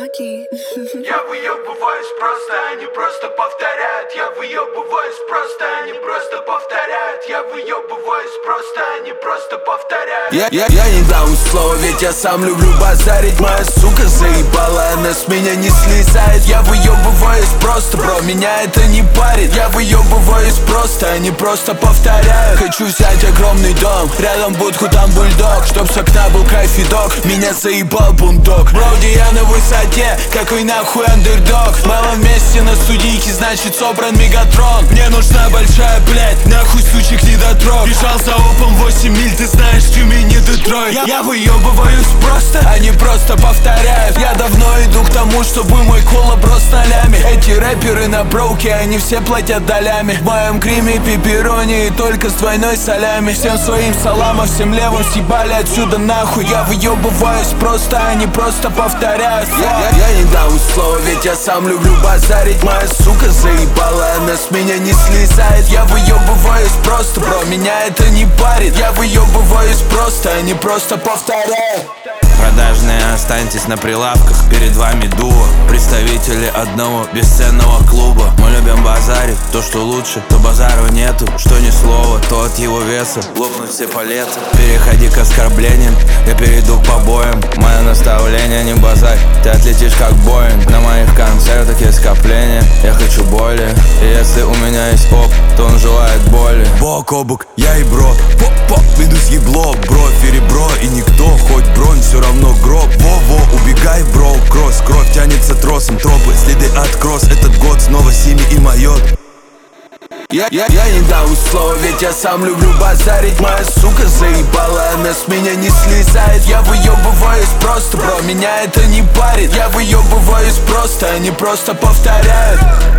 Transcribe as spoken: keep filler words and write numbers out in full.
Lucky. Я выебываюсь просто, они просто повторяют. Я выебываюсь просто, они просто повторяют. Я выебываюсь просто, они просто повторяют. Я, я, я не дам слова, ведь я сам люблю базарить. Моя сука заебала, она с меня не слезает. Я выебываюсь просто, бро, меня это не парит. Я выебываюсь просто, они просто повторяют. Хочу взять огромный дом, рядом будку, там бульдог, чтоб с окна был кайф видок. Меня заебал бундок. Броуди, я на высоте, какой нахуй андердог. Мама вместе на студийке, значит собран мегатрон. Мне нужна большая, блядь, нахуй сучек недотрог. Бежал за опом восемь миль, ты знаешь, Тюмень не Детройт. Я, я выебываюсь просто, они просто повторяют. Я давно иду к тому, чтобы мой коллаб рос нолями. Эти рэперы на броуке, они все платят долями. В моем гриме пепперони и только с двойной солями. Всем своим саламом, всем левым съебали отсюда нахуй. Я выебываюсь просто, они просто повторяют. Я, я, я не дам слова, ведь я сам люблю базарить. Моя сука заебала, она с меня не слезает. Я выебываюсь просто, бро, меня это не парит. Я выебываюсь просто, они просто повторяют. Продажные, останьтесь на прилавках, перед вами дуо. Представители одного бесценного клуба. Мы любим базарить, то что лучше, то базару нету. Что ни слова, то от его веса лопнут все палеты. Переходи к оскорблениям, я перейду к побоям. Мое наставление не базарь, ты отлетишь как Боинг. На моих концертах есть скопление, я хочу более. И если у меня есть оп, то он желает боли. Бок о бок, я и бро, поп-поп, веду съебло. Бровь и ребро, и никто, хоть бронь, все равно гроб. Во-во, убегай, бро, кросс, кровь тянется тросом. Тропы, следы от кросс, этот год снова Сими и Майот. Я, я, я не дам слова, ведь я сам люблю базарить. Моя сука заебала, она с меня не слезает. Я выебываюсь просто, бро, меня это не парит. Я выебываюсь просто, они просто повторяют.